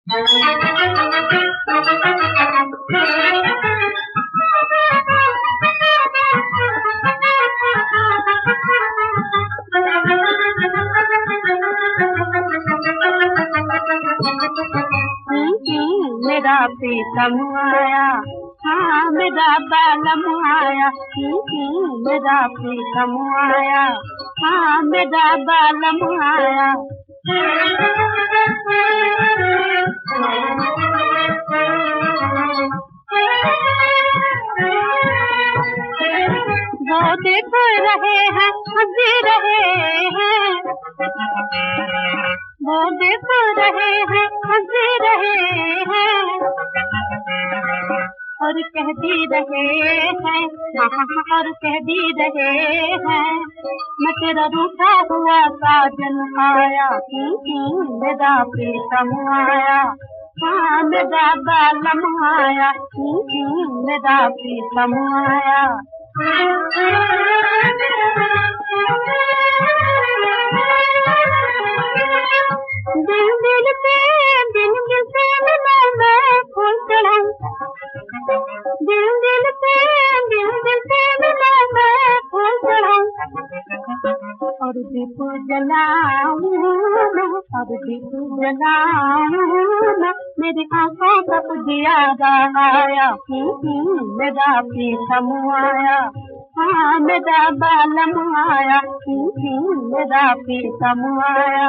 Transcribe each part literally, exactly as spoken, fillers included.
मेरा प्रीतम आया, हाँ मेरा बालम आया, मेरा प्रीतम आया, हाँ मेरा बालम आया। वो देख रहे हैं, हंस रहे हैं, वो देख रहे हैं, हंस रहे हैं, और कह भी रहे हैं, और कह भी रहे हैं, मैं तेरा रूठा हुआ साजन आया, मेरा प्रीतम आया, हाँ मेरा बालम आया, मेरा प्रीतम आया। दिल दिल पे दिल दिल से मिला मैं फूल चढ़ाऊं, दिल दिल पे दिल दिल से मिला मैं फूल चढ़ाऊं, और दीप जलाऊं मैं, और दीप जलाऊं मैं, मेरी आंखों तक जियादा आया, मेरा प्रीतम आया, हाँ मेरा बालम आया, मेरा प्रीतम आया।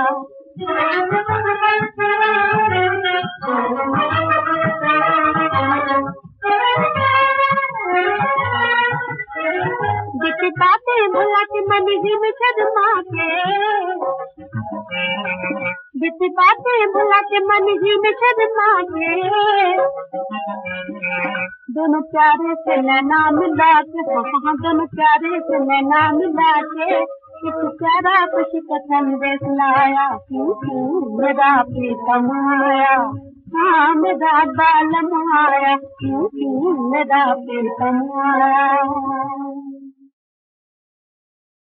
जिस बातें भुला के मन ही में शर्मा के, जिस बातें भुला के मन ही में शर्मा के, दोनों प्यारे से नैना मिला के, हाँ दोनों प्यारे से नैना मिला के, एक प्यारा खुशी का संदेश लाया, मेरा प्रीतम आया, हाँ मेरा बालम आया, मेरा प्रीतम आया।